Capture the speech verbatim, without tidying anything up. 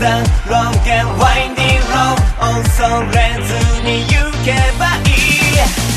だろうがワインディーロー恐れず